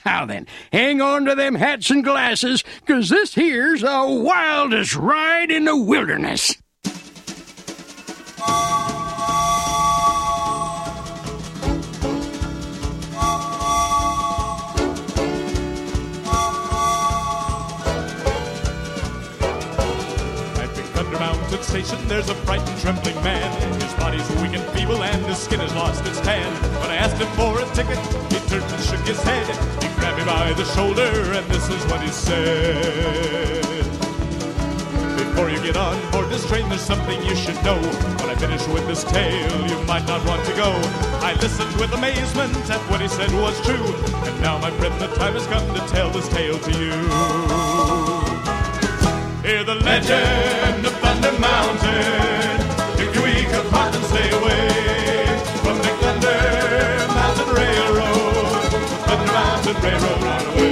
Now then, hang on to them hats and glasses, 'cause this here's the wildest ride in the wilderness. Station, there's a frightened, trembling man. His body's weak and feeble, and his skin has lost its tan. When I asked him for a ticket, he turned and shook his head. He grabbed me by the shoulder, and this is what he said. Before you get on board this train, there's something you should know. When I finish with this tale, you might not want to go. I listened with amazement at what he said was true. And now, my friend, the time has come to tell this tale to you. Hear the legend of Thunder Mountain. If you're weak of heart, then stay away from the Thunder Mountain Railroad. Thunder Mountain Railroad on away.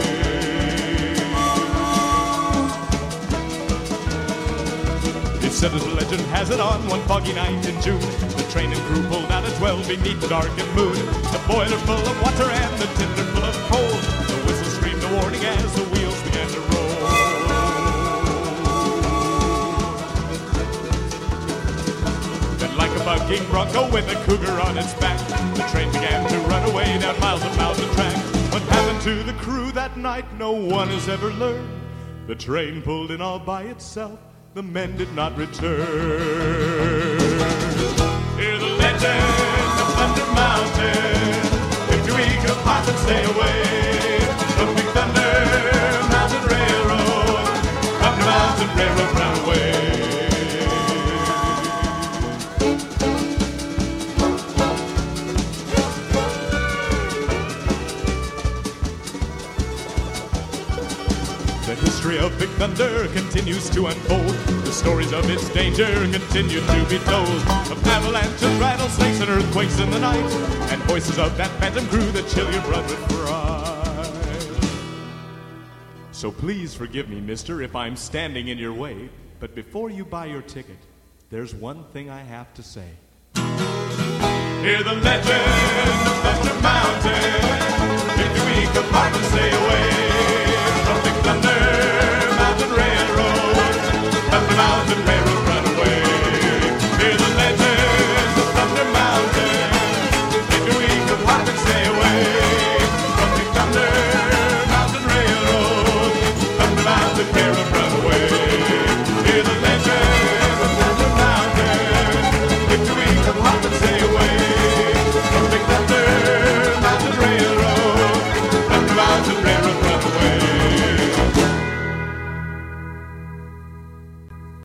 It said as the legend has it, on one foggy night in June, the train and crew pulled out at 12 beneath the darkened moon. The boiler full of water and the tinder full of coal. The whistle screamed a warning as the wheels began to roll. Like a bucking bronco with a cougar on its back, the train began to run away down miles and miles of track. What happened to the crew that night, no one has ever learned. The train pulled in all by itself, the men did not return. Hear the legend of Thunder Mountain. If you're weak of heart, then stay away from Big Thunder Mountain Railroad. Thunder Mountain Railroad ran away. The history of Big Thunder continues to unfold. The stories of its danger continue to be told. Of avalanches, rattlesnakes, and earthquakes in the night, and voices of that phantom crew that chill your blood with pride. So please forgive me, mister, if I'm standing in your way, but before you buy your ticket, there's one thing I have to say. Hear the legend of Thunder Mountain.